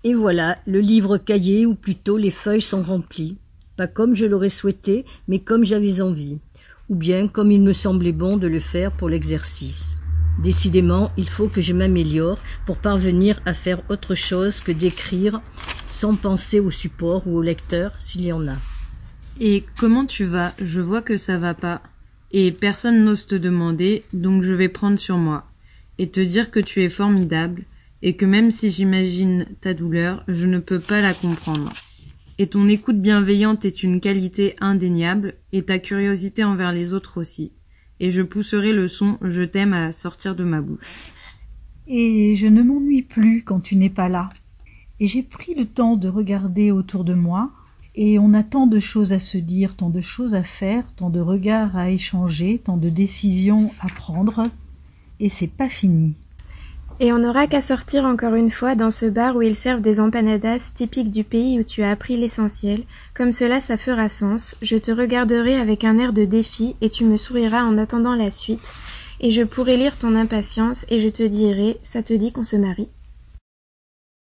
Et voilà, le livre cahier, ou plutôt les feuilles sont remplies. Pas comme je l'aurais souhaité, mais comme j'avais envie. Ou bien comme il me semblait bon de le faire pour l'exercice. Décidément, il faut que je m'améliore pour parvenir à faire autre chose que d'écrire sans penser au support ou au lecteur, s'il y en a. Et comment tu vas? Je vois que ça va pas. Et personne n'ose te demander, donc je vais prendre sur moi. Et te dire que tu es formidable, et que même si j'imagine ta douleur, je ne peux pas la comprendre. Et ton écoute bienveillante est une qualité indéniable, et ta curiosité envers les autres aussi. Et je pousserai le son « Je t'aime » à sortir de ma bouche. Et je ne m'ennuie plus quand tu n'es pas là. Et j'ai pris le temps de regarder autour de moi, et on a tant de choses à se dire, tant de choses à faire, tant de regards à échanger, tant de décisions à prendre, et c'est pas fini. Et on n'aura qu'à sortir encore une fois dans ce bar où ils servent des empanadas typiques du pays où tu as appris l'essentiel. Comme cela, ça fera sens. Je te regarderai avec un air de défi et tu me souriras en attendant la suite. Et je pourrai lire ton impatience et je te dirai, ça te dit qu'on se marie ?